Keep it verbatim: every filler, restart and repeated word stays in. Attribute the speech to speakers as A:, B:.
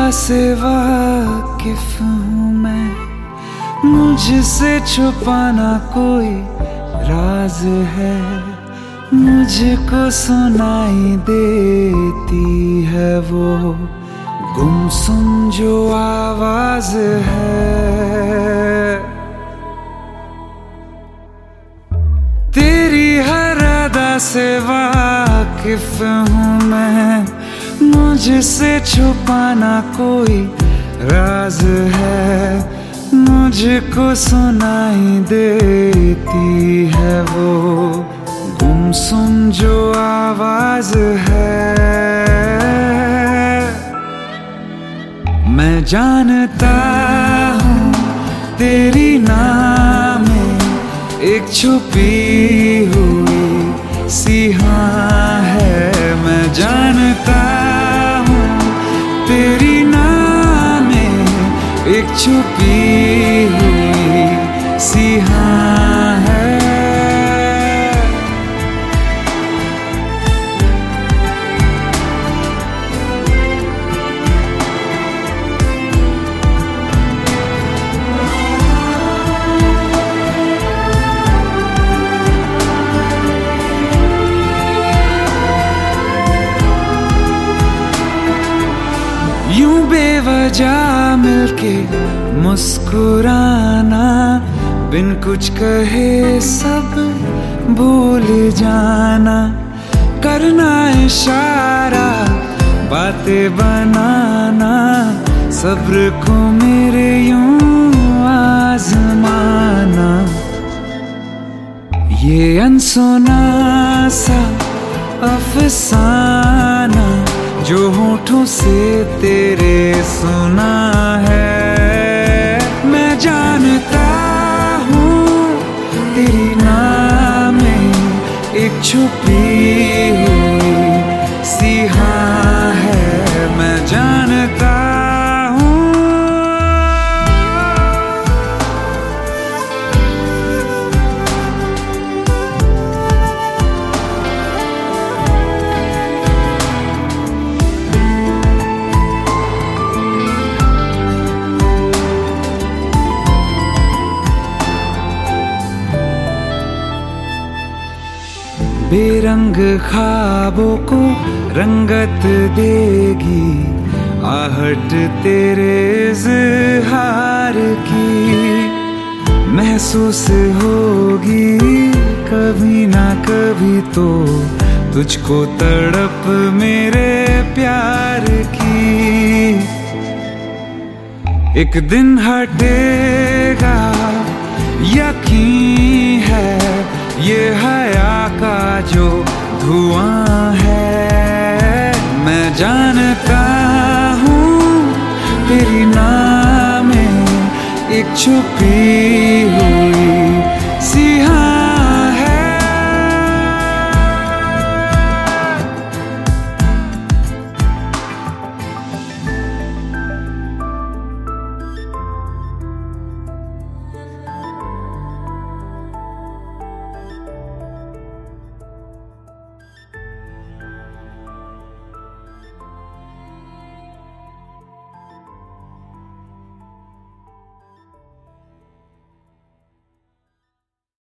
A: से वाकिफ हूँ मैं, मुझसे छुपाना कोई राज है, मुझको सुनाई देती है वो गुमसुम जो आवाज है। तेरी हर अदा से वाकिफ हूँ मैं, मुझसे छुपाना कोई राज है, मुझको सुनाई देती है वो गुमसुम जो आवाज है। मैं जानता हूँ तेरी नाम में एक छुपी हुई सी हाँ है, मैं जानता हूँ तेरी नाम में एक छुपी हुई सी हाँ है। यूं बेवजह मिलके मुस्कुराना, बिन कुछ कहे सब भूल जाना, करना इशारा बातें बनाना, सब्र को मेरे यूं आजमाना। ये अनसुना सा अफसाना जो होठों से तेरे सुना है, मैं जानता हूँ तेरी नाम में एक छुपी हुई सी हाँ है, मैं जानता हूँ। बेरंग ख्वाबों को रंगत देगी आहट तेरे इज़हार की, महसूस होगी कभी ना कभी तो तुझको तड़प मेरे प्यार की। एक दिन हटेगा यकीन है, ये हया का जो धुआं है, मैं जानता हूँ तेरी नाम में एक छुपी हुई सी हाँ